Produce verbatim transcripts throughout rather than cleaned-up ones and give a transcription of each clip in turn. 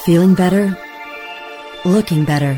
Feeling better? Looking better?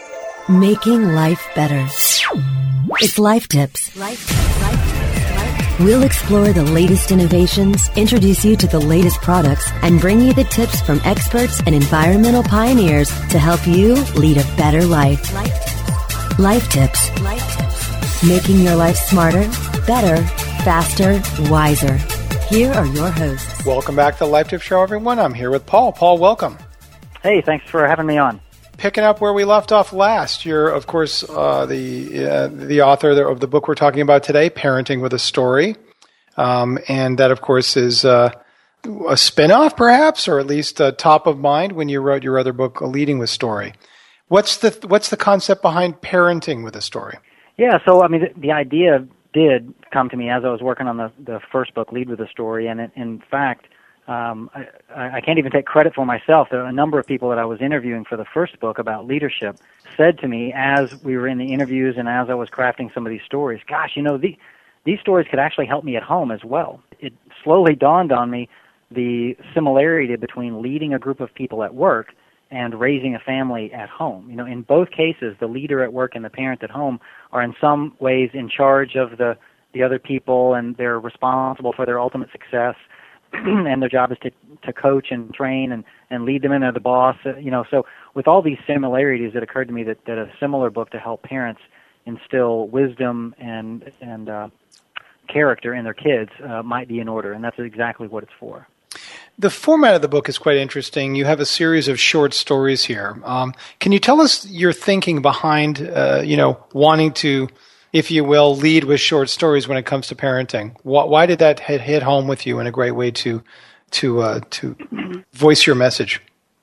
Making life better. It's Life Tips. Life Tips. Life Tips. Life Tips. We'll explore the latest innovations, introduce you to the latest products, and bring you the tips from experts and environmental pioneers to help you lead a better life. Life Tips. Life Tips. Life Tips. Making your life smarter, better, faster, wiser. Here are your hosts. Welcome back to the Life Tips Show, everyone. I'm here with Paul. Paul, welcome. Hey, thanks for having me on. Picking up where we left off last, you're, of course, uh, the uh, the author of the book we're talking about today, Parenting with a Story. Um, and that, of course, is uh, a spin-off, perhaps, or at least uh, top of mind when you wrote your other book, Leading with Story. What's the what's the concept behind parenting with a story? Yeah, so, I mean, the, the idea did come to me as I was working on the, the first book, Lead with a Story, and it, in fact, Um, I, I can't even take credit for myself. There are a number of people that I was interviewing for the first book about leadership said to me as we were in the interviews and as I was crafting some of these stories, gosh, you know, the, these stories could actually help me at home as well. It slowly dawned on me the similarity between leading a group of people at work and raising a family at home. You know, in both cases, the leader at work and the parent at home are in some ways in charge of the, the other people, and they're responsible for their ultimate success. And their job is to to coach and train and, and lead them in. They're the boss, uh, you know. So with all these similarities, it occurred to me that, that a similar book to help parents instill wisdom and and uh, character in their kids uh, might be in order, and that's exactly what it's for. The format of the book is quite interesting. You have a series of short stories here. Um, can you tell us your thinking behind, uh, you know, wanting to, if you will, lead with short stories when it comes to parenting? Why, why did that hit, hit home with you in a great way to to uh, to voice your message?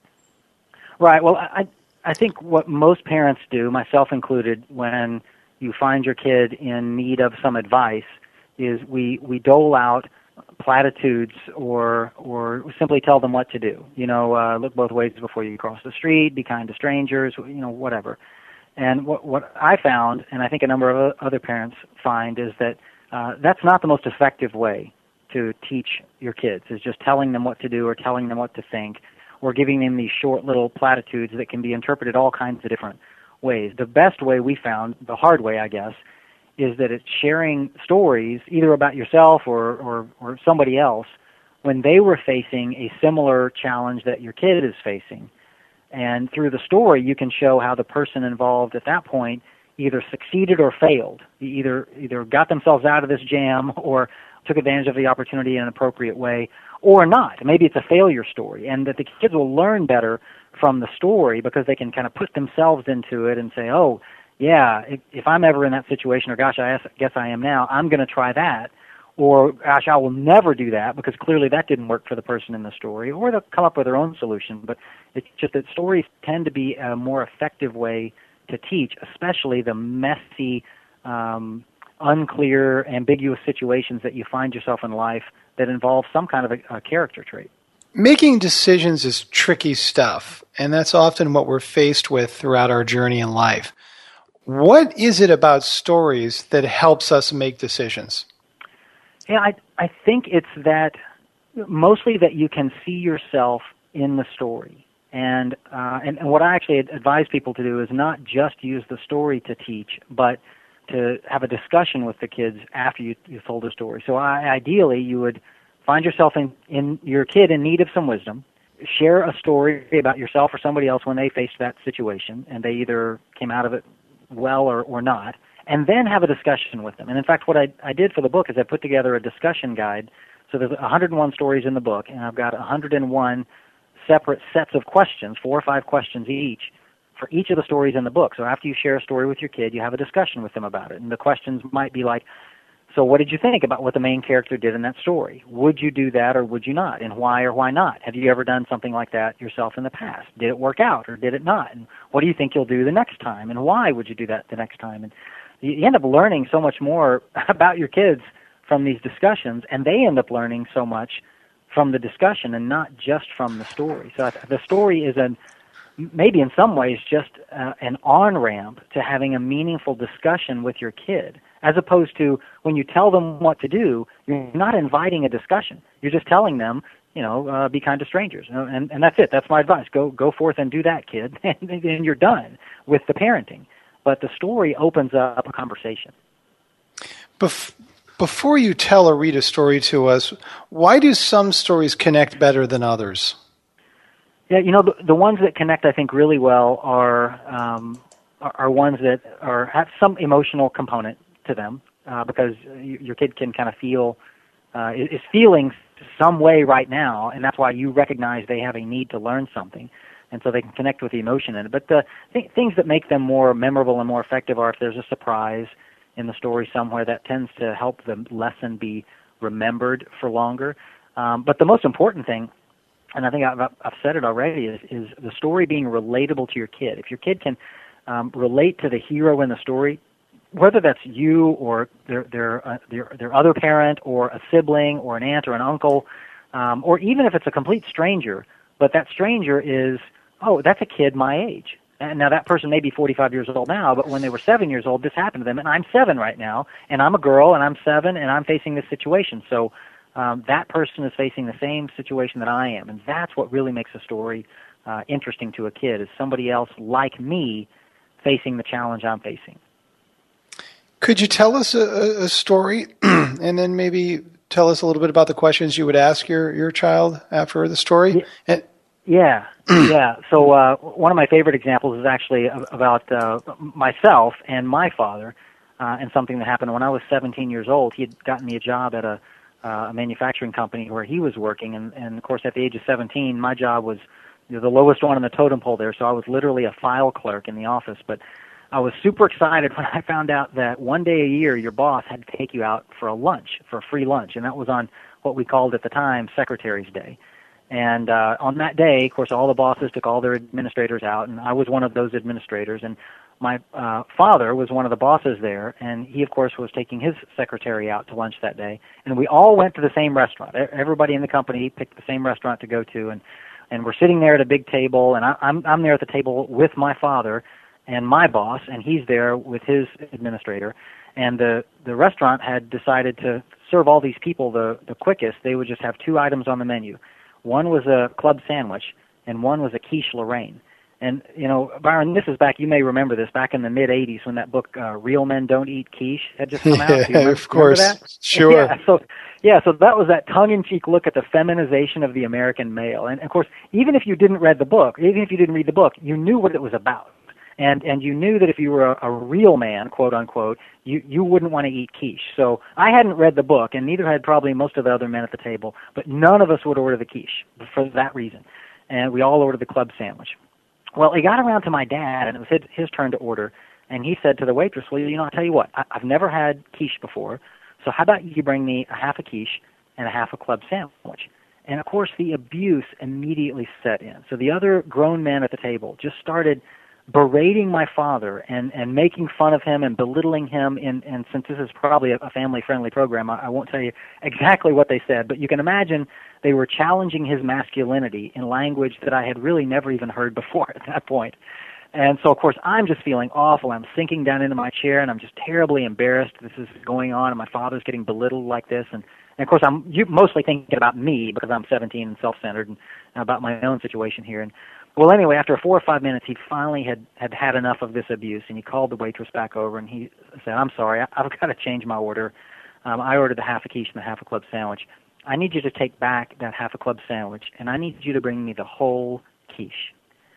Right. Well, I I think what most parents do, myself included, when you find your kid in need of some advice, is we, we dole out platitudes or or simply tell them what to do. You know, uh, look both ways before you cross the street, be kind to strangers, you know, whatever. And what, what I found, and I think a number of other parents find, is that uh, that's not the most effective way to teach your kids, is just telling them what to do or telling them what to think or giving them these short little platitudes that can be interpreted all kinds of different ways. The best way we found, the hard way, I guess, is that it's sharing stories either about yourself or, or, or somebody else when they were facing a similar challenge that your kid is facing. And through the story, you can show how the person involved at that point either succeeded or failed, either either got themselves out of this jam or took advantage of the opportunity in an appropriate way, or not. Maybe it's a failure story, and that the kids will learn better from the story because they can kind of put themselves into it and say, oh, yeah, if, if I'm ever in that situation, or gosh, I guess I am now, I'm going to try that. Or, gosh, I will never do that because clearly that didn't work for the person in the story. Or they'll come up with their own solution. But it's just that stories tend to be a more effective way to teach, especially the messy, um, unclear, ambiguous situations that you find yourself in life that involve some kind of a, a character trait. Making decisions is tricky stuff, and that's often what we're faced with throughout our journey in life. What is it about stories that helps us make decisions? Yeah, I I think it's that mostly that you can see yourself in the story, and uh, and, and what I actually advise people to do is not just use the story to teach, but to have a discussion with the kids after you you told the story. So I, ideally, you would find yourself in in your kid in need of some wisdom, share a story about yourself or somebody else when they faced that situation, and they either came out of it well or or not. And then have a discussion with them. And in fact, what I, I did for the book is I put together a discussion guide. So there's one hundred one stories in the book, and I've got one hundred one separate sets of questions, four or five questions each, for each of the stories in the book. So after you share a story with your kid, you have a discussion with them about it. And the questions might be like, so what did you think about what the main character did in that story? Would you do that or would you not? And why or why not? Have you ever done something like that yourself in the past? Did it work out or did it not? And what do you think you'll do the next time? And why would you do that the next time? And you end up learning so much more about your kids from these discussions, and they end up learning so much from the discussion and not just from the story. So the story is a, maybe in some ways just uh, an on-ramp to having a meaningful discussion with your kid, as opposed to when you tell them what to do, you're not inviting a discussion. You're just telling them, you know, uh, be kind to strangers. And, and that's it. That's my advice. Go go forth and do that, kid, and then you're done with the parenting. But the story opens up a conversation. Bef- before you tell or read a story to us, why do some stories connect better than others? Yeah, you know, the, the ones that connect, I think, really well are um, are, are ones that are have some emotional component to them, uh, because you, your kid can kind of feel uh, is feeling some way right now, and that's why you recognize they have a need to learn something, and so they can connect with the emotion in it. But the th- things that make them more memorable and more effective are if there's a surprise in the story somewhere that tends to help the lesson be remembered for longer. Um, but the most important thing, and I think I've, I've said it already, is, is the story being relatable to your kid. If your kid can um, relate to the hero in the story, whether that's you or their their, uh, their their other parent or a sibling or an aunt or an uncle, um, or even if it's a complete stranger, but that stranger is, oh, that's a kid my age. And now that person may be forty-five years old now, but when they were seven years old, this happened to them, and I'm seven right now, and I'm a girl, and I'm seven, and I'm facing this situation. So um, that person is facing the same situation that I am, and that's what really makes a story uh, interesting to a kid, is somebody else like me facing the challenge I'm facing. Could you tell us a, a story and then maybe tell us a little bit about the questions you would ask your, your child after the story? Yeah, and, yeah. yeah. So uh, one of my favorite examples is actually about uh, myself and my father, uh, and something that happened when I was seventeen years old. He had gotten me a job at a, uh, a manufacturing company where he was working, and, and of course at the age of seventeen, my job was, you know, the lowest one on the totem pole there, so I was literally a file clerk in the office. But I was super excited when I found out that one day a year your boss had to take you out for a lunch, for a free lunch, and that was on what we called at the time Secretary's Day. And uh, on that day, of course, all the bosses took all their administrators out, and I was one of those administrators. And my uh, father was one of the bosses there, and he, of course, was taking his secretary out to lunch that day. And we all went to the same restaurant. Everybody in the company picked the same restaurant to go to, and and we're sitting there at a big table, and I, I'm I'm there at the table with my father and my boss, and he's there with his administrator. And the the restaurant had decided to serve all these people the the quickest. They would just have two items on the menu. One was a club sandwich, and one was a quiche Lorraine. And, you know, Byron, this is back, you may remember this, back in the mid-eighties when that book, uh, Real Men Don't Eat Quiche, had just come out. Do you remember, of course. remember that? Sure. Yeah, so, yeah, so that was that tongue-in-cheek look at the feminization of the American male. And, of course, even if you didn't read the book, even if you didn't read the book, you knew what it was about. And and you knew that if you were a, a real man, quote unquote, you, you wouldn't want to eat quiche. So I hadn't read the book, and neither had probably most of the other men at the table, but none of us would order the quiche for that reason. And we all ordered the club sandwich. Well, it got around to my dad, and it was his, his turn to order, and he said to the waitress, well, you know, I'll tell you what, I, I've never had quiche before, so how about you bring me a half a quiche and a half a club sandwich? And, of course, the abuse immediately set in. So the other grown men at the table just started berating my father and, and making fun of him and belittling him. In, and since this is probably a, a family-friendly program, I, I won't tell you exactly what they said, but you can imagine they were challenging his masculinity in language that I had really never even heard before at that point. And so, of course, I'm just feeling awful. I'm sinking down into my chair, and I'm just terribly embarrassed this is going on, and my father's getting belittled like this. And, and of course, I'm mostly thinking about me because I'm seventeen and self-centered, and about my own situation here. And well, anyway, after four or five minutes, he finally had, had had enough of this abuse, and he called the waitress back over, and he said, I'm sorry, I, I've got to change my order. Um, I ordered the half a quiche and the half a club sandwich. I need you to take back that half a club sandwich, and I need you to bring me the whole quiche.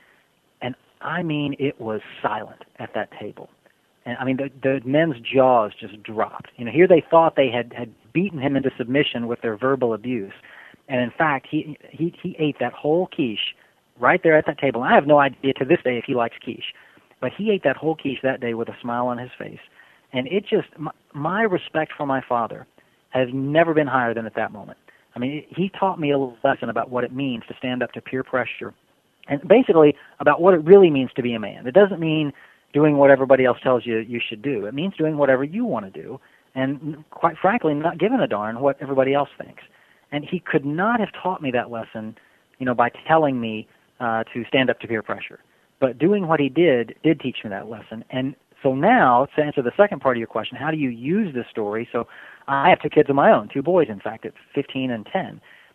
And I mean, it was silent at that table. And I mean, the, the men's jaws just dropped. You know, here they thought they had, had beaten him into submission with their verbal abuse. And in fact, he he, he ate that whole quiche right there at that table. I have no idea to this day if he likes quiche, but he ate that whole quiche that day with a smile on his face. And it just, my, my respect for my father has never been higher than at that moment. I mean, it, he taught me a lesson about what it means to stand up to peer pressure, and basically about what it really means to be a man. It doesn't mean doing what everybody else tells you you should do. It means doing whatever you want to do, and quite frankly, not giving a darn what everybody else thinks. And he could not have taught me that lesson, you know, by telling me Uh, to stand up to peer pressure. But doing what he did did teach me that lesson. And so now, to answer the second part of your question, how do you use this story? So I have two kids of my own, two boys, in fact, at fifteen and ten.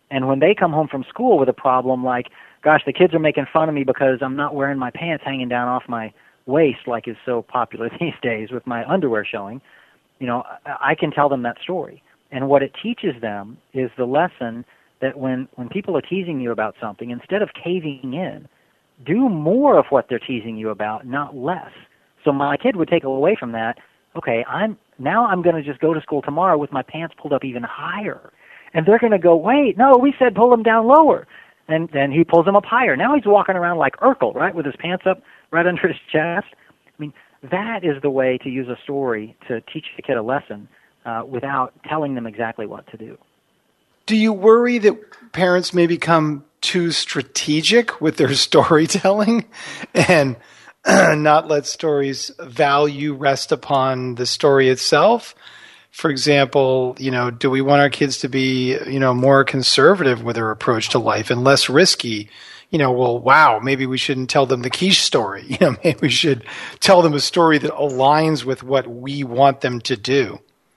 And when they come home from school with a problem like, gosh, the kids are making fun of me because I'm not wearing my pants hanging down off my waist like is so popular these days with my underwear showing, you know, I can tell them that story. And what it teaches them is the lesson that when, when people are teasing you about something, instead of caving in, do more of what they're teasing you about, not less. So my kid would take away from that, okay, I'm now I'm going to just go to school tomorrow with my pants pulled up even higher. And they're going to go, wait, no, we said pull them down lower. And then he pulls them up higher. Now he's walking around like Urkel, right, with his pants up right under his chest. I mean, that is the way to use a story to teach the kid a lesson uh, without telling them exactly what to do. Do you worry that parents may become too strategic with their storytelling and not let stories' value rest upon the story itself? For example, you know, do we want our kids to be, you know, more conservative with their approach to life and less risky? You know, well, wow, maybe we shouldn't tell them the quiche story. You know, maybe we should tell them a story that aligns with what we want them to do.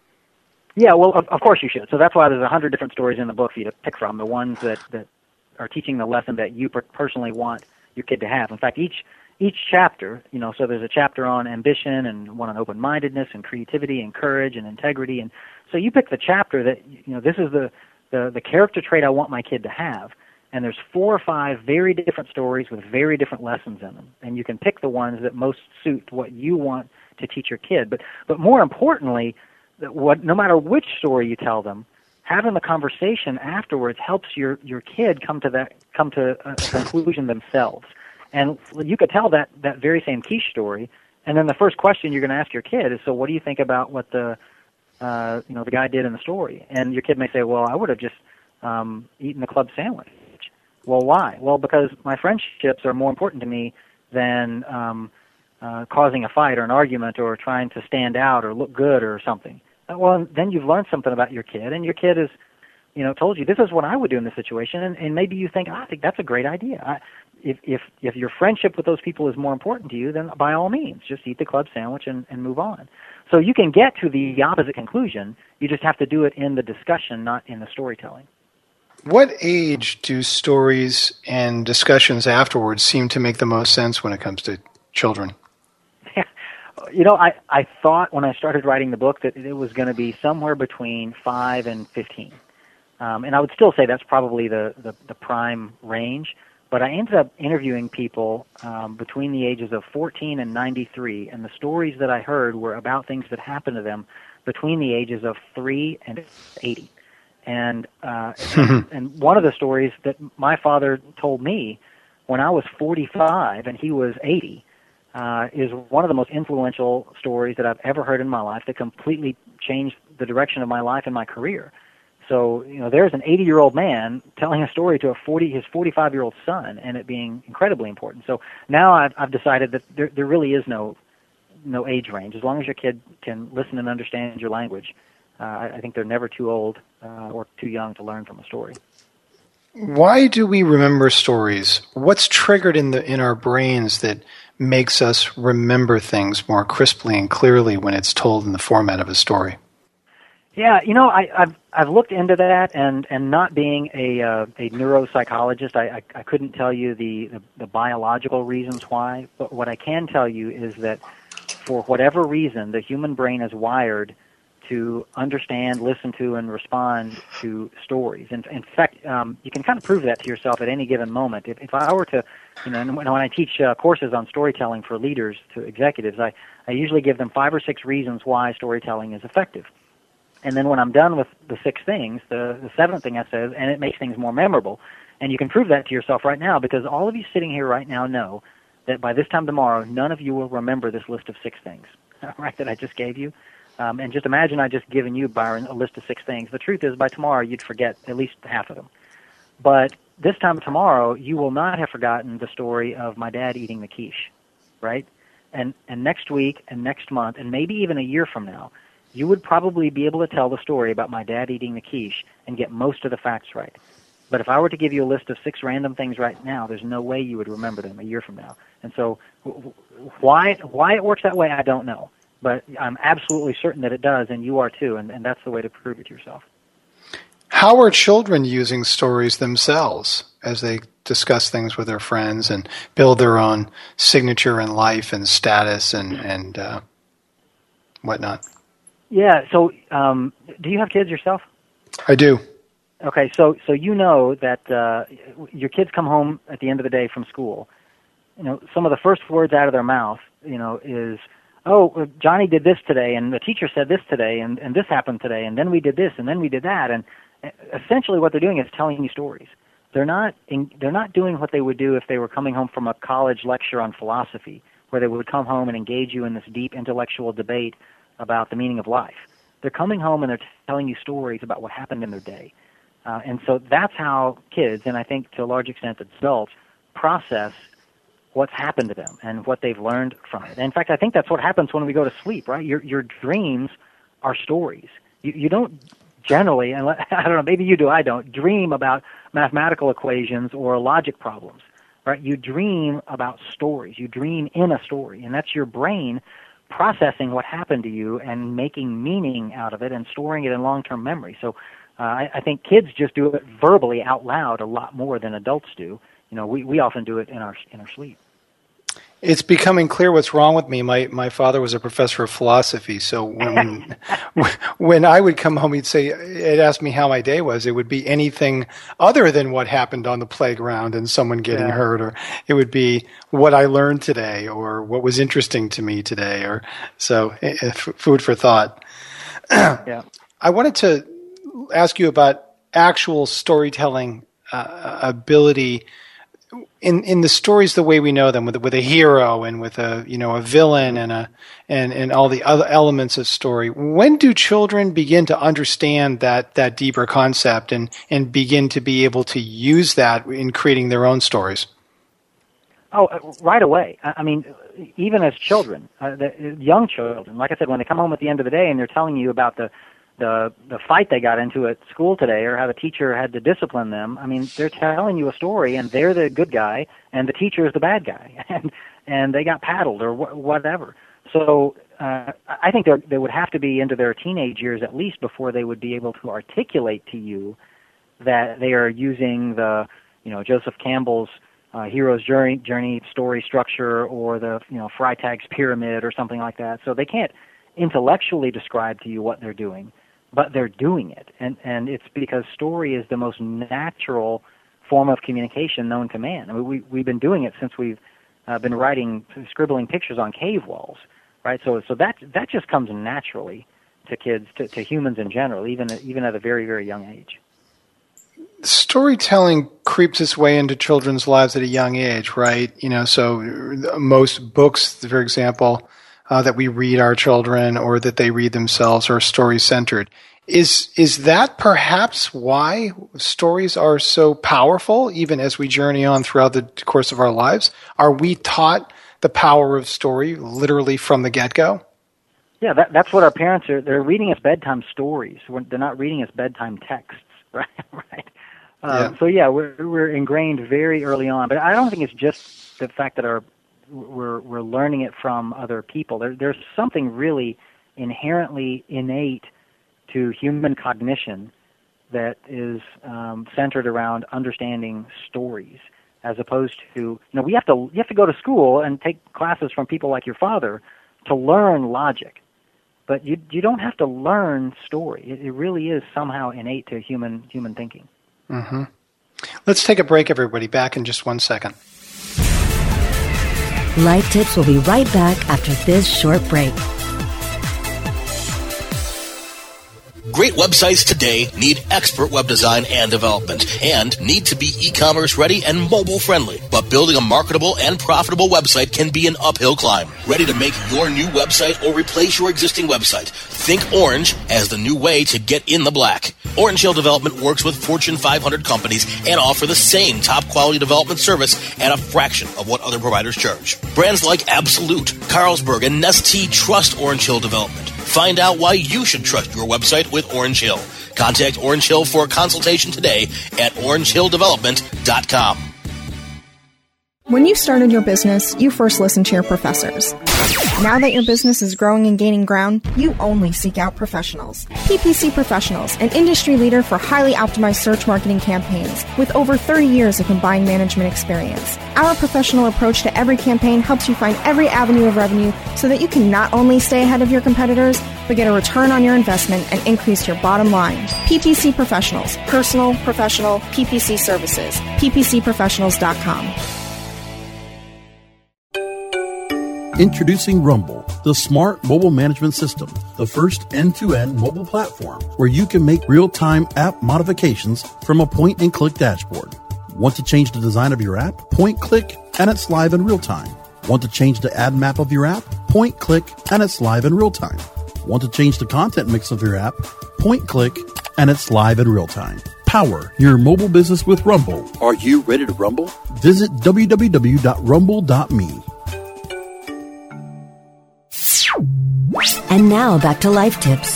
Yeah, well, of, of course you should. So that's why there's a hundred different stories in the book for you to pick from, the ones that, that are teaching the lesson that you per- personally want your kid to have. In fact, each each chapter, you know, so there's a chapter on ambition and one on open-mindedness and creativity and courage and integrity. And so you pick the chapter that, you know, this is the, the, the character trait I want my kid to have. And there's four or five very different stories with very different lessons in them. And you can pick the ones that most suit what you want to teach your kid. But but more importantly, that what no matter which story you tell them, having the conversation afterwards helps your, your kid come to that come to a conclusion themselves. And you could tell that, that very same quiche story, and then the first question you're going to ask your kid is, so what do you think about what the uh, you know the guy did in the story? And your kid may say, well, I would have just um, eaten the club sandwich. Well, why? Well, because my friendships are more important to me than um, uh, causing a fight or an argument or trying to stand out or look good or something. Well, then you've learned something about your kid, and your kid has, you know, told you this is what I would do in this situation, and, and maybe you think, oh, I think that's a great idea. I, if if if your friendship with those people is more important to you, then by all means, just eat the club sandwich and, and move on. So you can get to the opposite conclusion. You just have to do it in the discussion, not in the storytelling. What age do stories and discussions afterwards seem to make the most sense when it comes to children? You know, I, I thought when I started writing the book that it was going to be somewhere between five and fifteen. Um, and I would still say that's probably the, the, the prime range. But I ended up interviewing people um, between the ages of fourteen and ninety-three, and the stories that I heard were about things that happened to them between the ages of three and eighty. And, uh, and and one of the stories that my father told me when I was forty-five and he was eighty uh, is one of the most influential stories that I've ever heard in my life that completely changed the direction of my life and my career. So, you know, there's an eighty-year-old man telling a story to a forty, his forty-five-year-old son, and it being incredibly important. So now I've, I've decided that there, there really is no no age range. As long as your kid can listen and understand your language, uh, I, I think they're never too old uh, or too young to learn from a story. Why do we remember stories? What's triggered in the in our brains that makes us remember things more crisply and clearly when it's told in the format of a story? Yeah, you know, I, I've I've looked into that, and, and not being a uh, a neuropsychologist, I, I I couldn't tell you the, the the biological reasons why. But what I can tell you is that for whatever reason, the human brain is wired to understand, listen to, and respond to stories. And in fact, um, you can kind of prove that to yourself at any given moment. If, if I were to, you know, and when I teach uh, courses on storytelling for leaders to executives, I I usually give them five or six reasons why storytelling is effective. And then when I'm done with the six things, the, the seventh thing I say is, and it makes things more memorable. And you can prove that to yourself right now, because all of you sitting here right now know that by this time tomorrow, none of you will remember this list of six things, right, that I just gave you. Um, and just imagine I just given you, Byron, a list of six things. The truth is, by tomorrow, you'd forget at least half of them. But this time tomorrow, you will not have forgotten the story of my dad eating the quiche, right? And and next week and next month and maybe even a year from now, you would probably be able to tell the story about my dad eating the quiche and get most of the facts right. But if I were to give you a list of six random things right now, there's no way you would remember them a year from now. And so why why it works that way, I don't know. But I'm absolutely certain that it does, and you are too, and, and that's the way to prove it to yourself. How are children using stories themselves as they discuss things with their friends and build their own signature in life and status and, and uh, whatnot? Yeah, so um, do you have kids yourself? I do. Okay, so so you know that uh, your kids come home at the end of the day from school. You know, some of the first words out of their mouth, you know, is, oh, Johnny did this today, and the teacher said this today, and, and this happened today, and then we did this, and then we did that. And essentially what they're doing is telling you stories. They're not in, they're not doing what they would do if they were coming home from a college lecture on philosophy, where they would come home and engage you in this deep intellectual debate about the meaning of life. They're coming home and they're telling you stories about what happened in their day. Uh, and so that's how kids, and I think to a large extent adults, process what's happened to them and what they've learned from it. And in fact, I think that's what happens when we go to sleep, right? Your your dreams are stories. You, you don't generally, and I don't know, maybe you do, I don't, dream about mathematical equations or logic problems, right? You dream about stories. You dream in a story, and that's your brain processing what happened to you and making meaning out of it and storing it in long-term memory. So uh, I, I think kids just do it verbally out loud a lot more than adults do. You know, we, we often do it in our in our sleep. It's becoming clear what's wrong with me. My my father was a professor of philosophy, so when when I would come home, he'd say, he'd ask me how my day was. It would be anything other than what happened on the playground and someone getting Yeah. hurt, or it would be what I learned today, or what was interesting to me today, or so eh, eh, f- food for thought. Yeah. I wanted to ask you about actual storytelling uh, ability. In in the stories the way we know them, with with a hero and with a you know a villain and a and, and all the other elements of story, when do children begin to understand that that deeper concept and and begin to be able to use that in creating their own stories? Oh, uh, right away. I I mean, even as children, uh, the, young children, like I said, when they come home at the end of the day and they're telling you about the the the fight they got into at school today, or how the teacher had to discipline them. I mean, they're telling you a story, and they're the good guy, and the teacher is the bad guy, and and they got paddled or wh- whatever. So uh, I think they they would have to be into their teenage years at least before they would be able to articulate to you that they are using the you know Joseph Campbell's uh, hero's journey journey story structure, or the you know Freytag's pyramid or something like that. So they can't intellectually describe to you what they're doing, but they're doing it. And and it's because story is the most natural form of communication known to man. I mean, we, we've been doing it since we've uh, been writing, scribbling pictures on cave walls, right? So so that that just comes naturally to kids, to, to humans in general, even, even at a very, very young age. Storytelling creeps its way into children's lives at a young age, right? You know, so most books, for example, Uh, that we read our children or that they read themselves are story-centered. Is is that perhaps why stories are so powerful, even as we journey on throughout the course of our lives? Are we taught the power of story literally from the get-go? Yeah, that, that's what our parents are. They're reading us bedtime stories. We're, they're not reading us bedtime texts, right? right. Um, Yeah. So yeah, we're we're ingrained very early on. But I don't think it's just the fact that our we're we're learning it from other people. There, there's something really inherently innate to human cognition that is um, centered around understanding stories, as opposed to you know we have to you have to go to school and take classes from people like your father to learn logic, but you you don't have to learn story. It, it really is somehow innate to human human thinking. Mm-hmm. Let's take a break, everybody. Back in just one second. Life Tips will be right back after this short break. Great websites today need expert web design and development and need to be e-commerce ready and mobile friendly. But building a marketable and profitable website can be an uphill climb. Ready to make your new website or replace your existing website? Think Orange as the new way to get in the black. Orange Hill Development works with Fortune five hundred companies and offer the same top quality development service at a fraction of what other providers charge. Brands like Absolute, Carlsberg, and Nestea trust Orange Hill Development. Find out why you should trust your website with Orange Hill. Contact Orange Hill for a consultation today at orange hill development dot com. When you started your business, you first listened to your professors. Now that your business is growing and gaining ground, you only seek out professionals. P P C Professionals, an industry leader for highly optimized search marketing campaigns with over thirty years of combined management experience. Our professional approach to every campaign helps you find every avenue of revenue so that you can not only stay ahead of your competitors, but get a return on your investment and increase your bottom line. P P C Professionals, personal, professional, P P C services. P P C professionals dot com. Introducing Rumble, the smart mobile management system, the first end-to-end mobile platform where you can make real-time app modifications from a point-and-click dashboard. Want to change the design of your app? Point-click, and it's live in real time. Want to change the ad map of your app? Point-click, and it's live in real time. Want to change the content mix of your app? Point-click, and it's live in real time. Power your mobile business with Rumble. Are you ready to rumble? Visit w w w dot rumble dot me. And now back to Life Tips.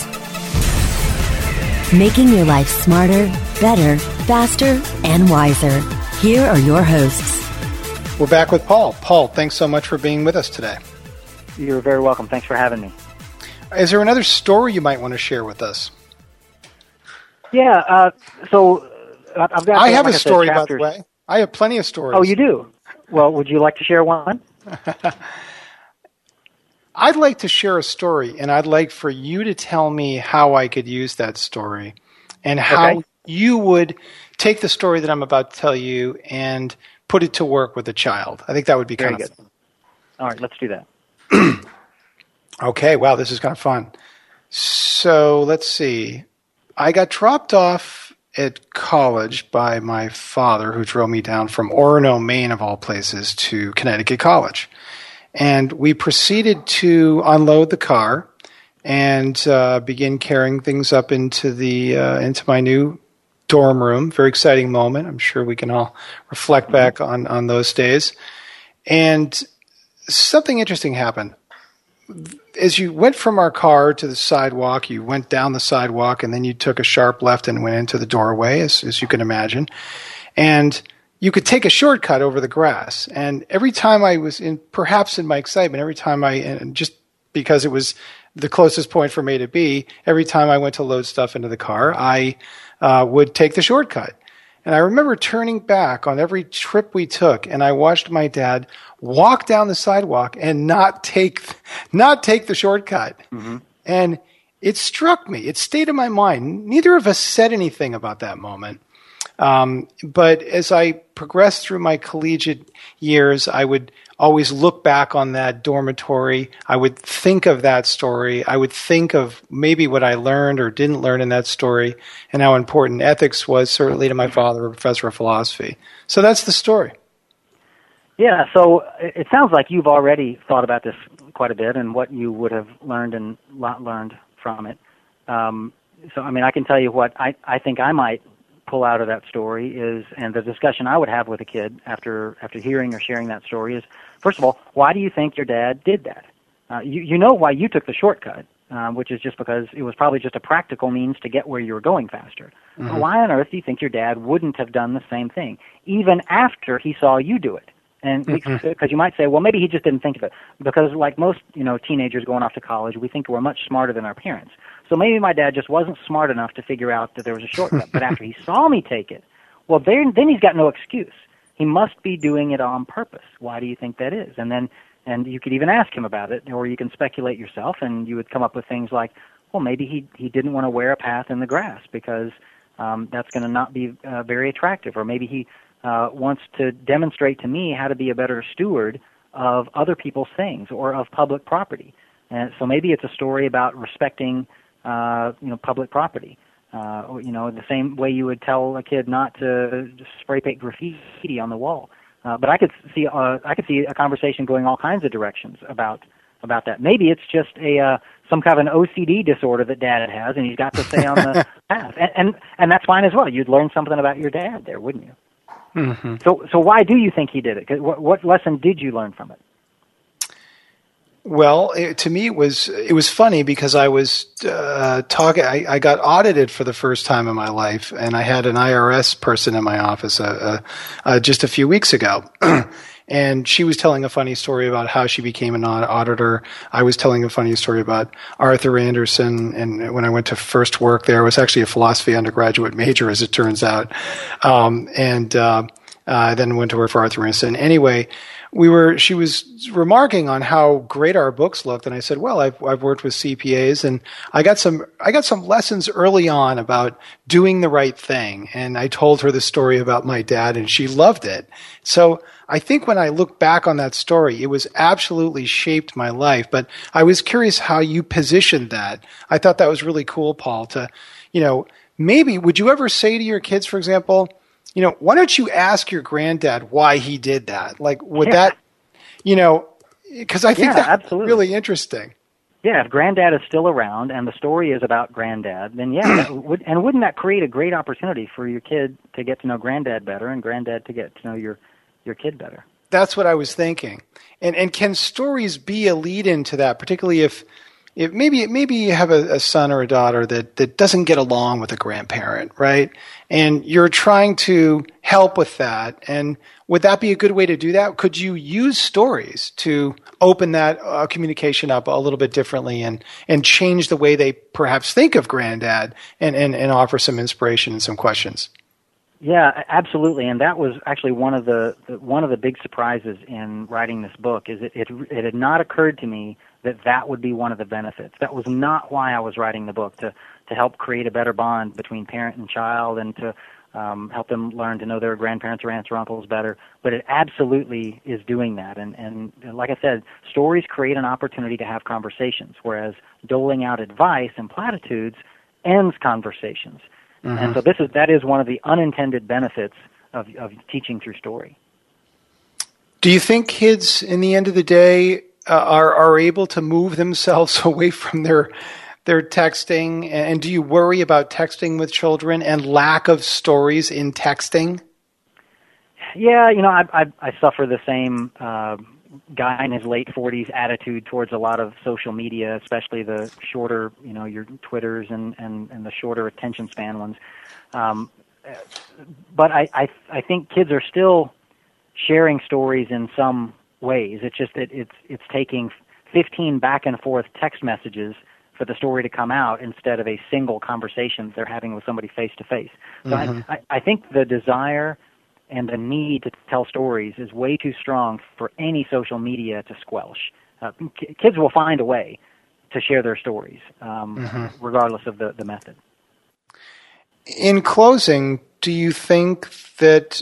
Making your life smarter, better, faster, and wiser. Here are your hosts. We're back with Paul. Paul, thanks so much for being with us today. You're very welcome. Thanks for having me. Is there another story you might want to share with us? Yeah, uh, so uh, I've got... I have like a I said, story, by chapters. the way. I have plenty of stories. Oh, you do? Well, would you like to share one? I'd like to share a story, and I'd like for you to tell me how I could use that story and how okay. you would take the story that I'm about to tell you and put it to work with a child. I think that would be Very kind of good. fun. All right, let's do that. Okay, wow, this is kind of fun. So let's see. I got dropped off at college by my father, who drove me down from Orono, Maine, of all places, to Connecticut College. And we proceeded to unload the car and uh, begin carrying things up into the uh, into my new dorm room. Very exciting moment. I'm sure we can all reflect back on, on those days. And something interesting happened. As you went from our car to the sidewalk, you went down the sidewalk, and then you took a sharp left and went into the doorway, as, as you can imagine. And you could take a shortcut over the grass. And every time I was in, perhaps in my excitement, every time I, and just because it was the closest point from A to B, every time I went to load stuff into the car, I uh, would take the shortcut. And I remember turning back on every trip we took, and I watched my dad walk down the sidewalk and not take, not take the shortcut. Mm-hmm. And it struck me. It stayed in my mind. Neither of us said anything about that moment. Um, but as I progressed through my collegiate years, I would always look back on that dormitory. I would think of that story. I would think of maybe what I learned or didn't learn in that story and how important ethics was, certainly to my father, a professor of philosophy. So that's the story. Yeah, so it sounds like you've already thought about this quite a bit and what you would have learned and not learned from it. Um, so, I mean, I can tell you what I, I think I might pull out of that story is, and the discussion I would have with a kid after after hearing or sharing that story is, first of all, why do you think your dad did that? Uh, you, you know why you took the shortcut, uh, which is just because it was probably just a practical means to get where you were going faster. Mm-hmm. But why on earth do you think your dad wouldn't have done the same thing, even after he saw you do it? And because mm-hmm. you might say, well, maybe he just didn't think of it. Because like most, you know, teenagers going off to college, we think we're much smarter than our parents. So maybe my dad just wasn't smart enough to figure out that there was a shortcut. But after he saw me take it, well, then, then he's got no excuse. He must be doing it on purpose. Why do you think that is? And then, and you could even ask him about it, or you can speculate yourself, and you would come up with things like, well, maybe he he didn't want to wear a path in the grass because um, that's going to not be uh, very attractive, or maybe he uh, wants to demonstrate to me how to be a better steward of other people's things or of public property. And so maybe it's a story about respecting Uh, you know, public property. Uh, you know, the same way you would tell a kid not to spray paint graffiti on the wall. Uh, but I could see, uh, I could see a conversation going all kinds of directions about about that. Maybe it's just a uh, some kind of an O C D disorder that Dad has, and he's got to stay on the path, and, and and that's fine as well. You'd learn something about your dad there, wouldn't you? Mm-hmm. So, so why do you think he did it? 'Cause what, what lesson did you learn from it? Well, it, to me, it was it was funny because I was uh, talking. I, I got audited for the first time in my life, and I had an I R S person in my office uh, uh, uh, just a few weeks ago. And she was telling a funny story about how she became an auditor. I was telling a funny story about Arthur Andersen. And when I went to first work there, I was actually a philosophy undergraduate major, as it turns out. Um, and uh, uh, then went to work for Arthur Andersen. Anyway, we were. She was remarking on how great our books looked, and I said, "Well, I've I've worked with C P As, and I got some I got some lessons early on about doing the right thing." And I told her the story about my dad, and she loved it. So I think when I look back on that story, it was absolutely shaped my life. But I was curious how you positioned that. I thought that was really cool, Paul. To, you know, maybe would you ever say to your kids, for example, you know, why don't you ask your granddad why he did that? Like, would yeah. that, you know, because I think yeah, that's absolutely. really interesting. Yeah, if granddad is still around and the story is about granddad, then yeah, that would, and wouldn't that create a great opportunity for your kid to get to know granddad better and granddad to get to know your, your kid better? That's what I was thinking. And and can stories be a lead-in to that, particularly if If maybe maybe you have a, a son or a daughter that, that doesn't get along with a grandparent, right? And you're trying to help with that. And would that be a good way to do that? Could you use stories to open that uh, communication up a little bit differently and, and change the way they perhaps think of granddad and, and, and offer some inspiration and some questions? Yeah, absolutely, and that was actually one of the, the one of the big surprises in writing this book. Is it, it it had not occurred to me that that would be one of the benefits. That was not why I was writing the book, to to help create a better bond between parent and child, and to um, help them learn to know their grandparents or aunts or uncles better. But it absolutely is doing that, and and like I said, stories create an opportunity to have conversations, whereas doling out advice and platitudes ends conversations. Mm-hmm. And so this is that is one of the unintended benefits of, of teaching through story. Do you think kids, in the end of the day, uh, are are able to move themselves away from their their texting? And do you worry about texting with children and lack of stories in texting? Yeah, you know, I I, I suffer the same uh, guy in his late forties attitude towards a lot of social media, especially the shorter, you know, your Twitters and, and, and the shorter attention span ones. Um, but I, I I think kids are still sharing stories in some ways. It's just that it's it's taking fifteen back and forth text messages for the story to come out instead of a single conversation they're having with somebody face to face. So mm-hmm. I, I, I think the desire and the need to tell stories is way too strong for any social media to squelch. Uh, k- kids will find a way to share their stories, um, mm-hmm. regardless of the, the method. In closing, do you think that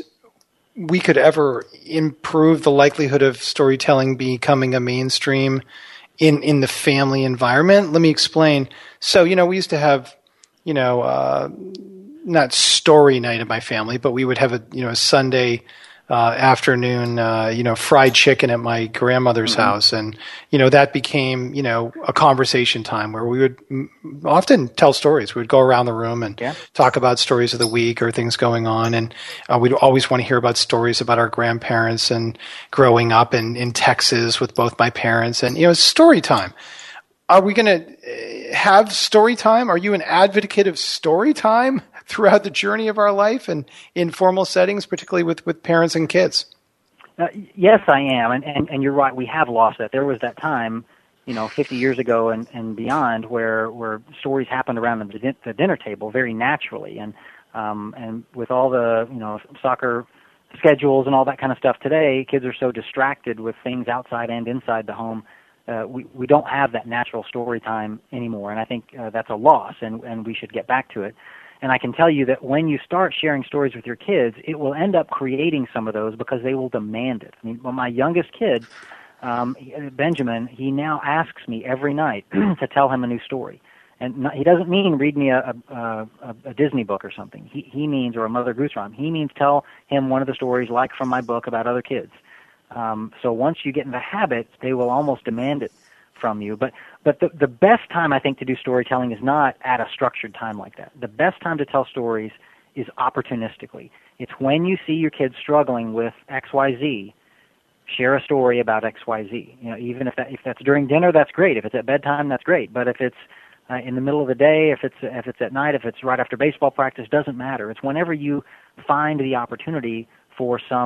we could ever improve the likelihood of storytelling becoming a mainstream in, in the family environment? Let me explain. So, you know, we used to have, you know, uh, not story night in my family, but we would have a, you know, a Sunday uh, afternoon, uh, you know, fried chicken at my grandmother's mm-hmm. house. And, you know, that became, you know, a conversation time where we would m- often tell stories. We would go around the room and yeah. talk about stories of the week or things going on. And uh, we'd always want to hear about stories about our grandparents and growing up in, in Texas with both my parents. And, you know, it's story time. Are we going to have story time? Are you an advocate of story time throughout the journey of our life and in formal settings, particularly with, with parents and kids? Uh, yes, I am. And, and, and you're right. We have lost that. There was that time, you know, fifty years ago and, and beyond where, where stories happened around the, the dinner table very naturally. And, um, and with all the, you know, soccer schedules and all that kind of stuff today, kids are so distracted with things outside and inside the home. Uh, we, we don't have that natural story time anymore, and I think uh, that's a loss, and, and we should get back to it. And I can tell you that when you start sharing stories with your kids, it will end up creating some of those because they will demand it. I mean, well, my youngest kid, um, Benjamin, he now asks me every night to tell him a new story. And not, he doesn't mean read me a, a, a, a Disney book or something. He, he means, or a Mother Goose rhyme. He means tell him one of the stories like from my book about other kids. Um, so once you get in the habit, they will almost demand it from you. But but the, the best time, I think, to do storytelling is not at a structured time like that. The best time to tell stories is opportunistically. It's when you see your kids struggling with X Y Z, share a story about X Y Z. You know, even if that if that's during dinner, that's great. If it's at bedtime, that's great. But if it's uh, in the middle of the day, if it's if it's at night, if it's right after baseball practice, doesn't matter. It's whenever you find the opportunity for some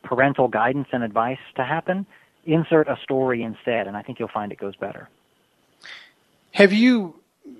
parental guidance and advice to happen, insert a story instead, and I think you'll find it goes better. Have you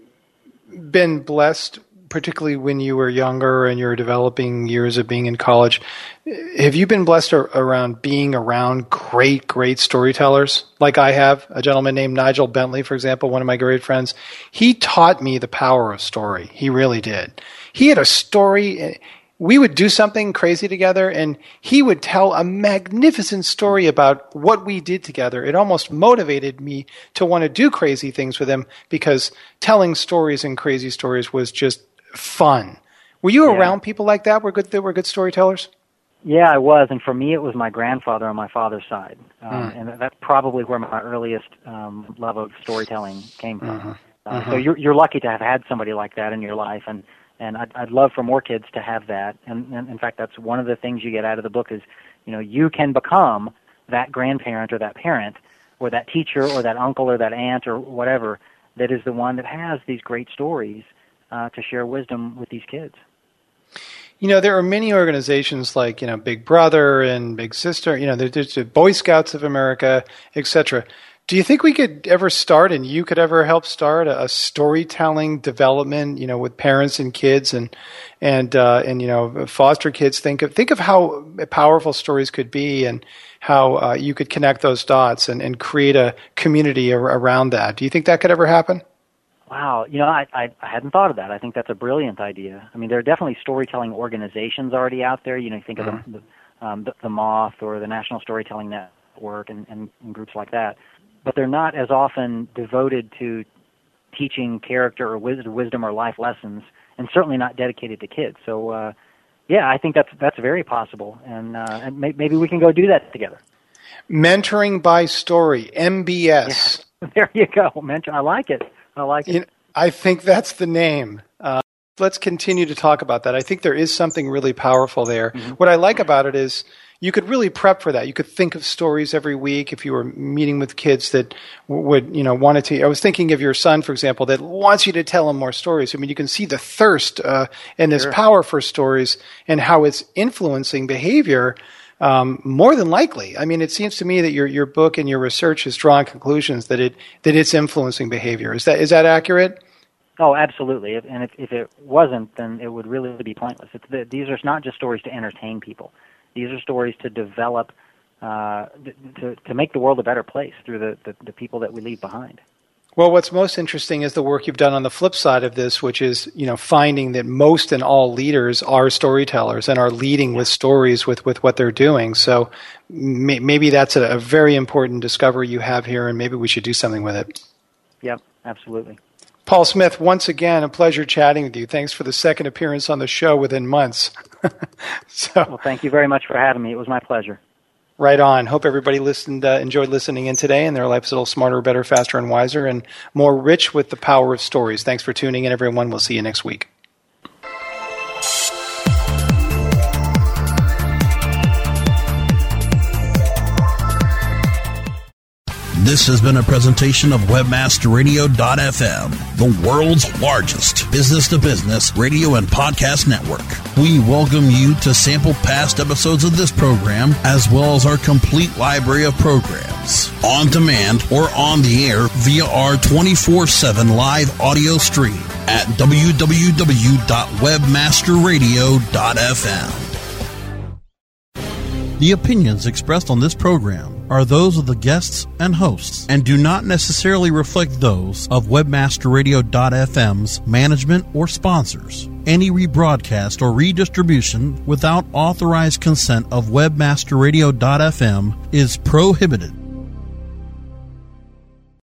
been blessed, particularly when you were younger and your developing years of being in college, have you been blessed ar- around being around great, great storytellers like I have? A gentleman named Nigel Bentley, for example, one of my great friends. He taught me the power of story. He really did. He had a story. We would do something crazy together, and he would tell a magnificent story about what we did together. It almost motivated me to want to do crazy things with him because telling stories and crazy stories was just fun. Were you Yeah. around people like that? Were good that were good storytellers? Yeah, I was, and for me it was my grandfather on my father's side, um, Mm. and that's probably where my earliest um, love of storytelling came from. Mm-hmm. Uh, Mm-hmm. So you're you're lucky to have had somebody like that in your life, and and I'd, I'd love for more kids to have that. And, and in fact, that's one of the things you get out of the book is, you know, you can become that grandparent or that parent or that teacher or that uncle or that aunt or whatever that is the one that has these great stories uh, to share wisdom with these kids. You know, there are many organizations like, you know, Big Brother and Big Sister, you know, there- there's the Boy Scouts of America, et cetera. Do you think we could ever start, and you could ever help start, a, a storytelling development, you know, with parents and kids and, and, uh, and, you know, foster kids? Think of, think of how powerful stories could be and how uh, you could connect those dots and, and create a community ar- around that. Do you think that could ever happen? Wow, you know, I, I I hadn't thought of that. I think that's a brilliant idea. I mean, there are definitely storytelling organizations already out there. You know, think of Mm-hmm. the, the, um, the the Moth or the National Storytelling Network and, and, and groups like that. But they're not as often devoted to teaching character or wisdom, wisdom or life lessons, and certainly not dedicated to kids. So, uh, yeah, I think that's that's very possible, and uh, and may, maybe we can go do that together. Mentoring by Story, M B S. Yeah. There you go. Mentor. I like it. I like it. You know, I think that's the name. Uh, let's continue to talk about that. I think there is something really powerful there. Mm-hmm. What I like about it is you could really prep for that. You could think of stories every week if you were meeting with kids that w- would, you know, wanted to. I was thinking of your son, for example, that wants you to tell him more stories. I mean, you can see the thirst uh, and this Sure. power for stories and how it's influencing behavior. Um, more than likely. I mean, it seems to me that your your book and your research has drawn conclusions that it that it's influencing behavior. Is that is that accurate? Oh, absolutely. If, and if, if it wasn't, then it would really be pointless. It's the, these are not just stories to entertain people. These are stories to develop, uh, to to make the world a better place through the, the, the people that we leave behind. Well, what's most interesting is the work you've done on the flip side of this, which is, you know, finding that most and all leaders are storytellers and are leading with stories with, with what they're doing. So may, maybe that's a, a very important discovery you have here, and maybe we should do something with it. Yep, absolutely. Paul Smith, once again, a pleasure chatting with you. Thanks for the second appearance on the show within months. so, Well, thank you very much for having me. It was my pleasure. Right on. Hope everybody listened, uh, enjoyed listening in today, and their life's a little smarter, better, faster, and wiser, and more rich with the power of stories. Thanks for tuning in, everyone. We'll see you next week. This has been a presentation of webmaster radio dot f m, the world's largest business-to-business radio and podcast network. We welcome you to sample past episodes of this program, as well as our complete library of programs, on demand or on the air via our twenty-four seven live audio stream at w w w dot webmaster radio dot f m. The opinions expressed on this program are those of the guests and hosts and do not necessarily reflect those of webmaster radio dot f m's management or sponsors. Any rebroadcast or redistribution without authorized consent of webmaster radio dot f m is prohibited.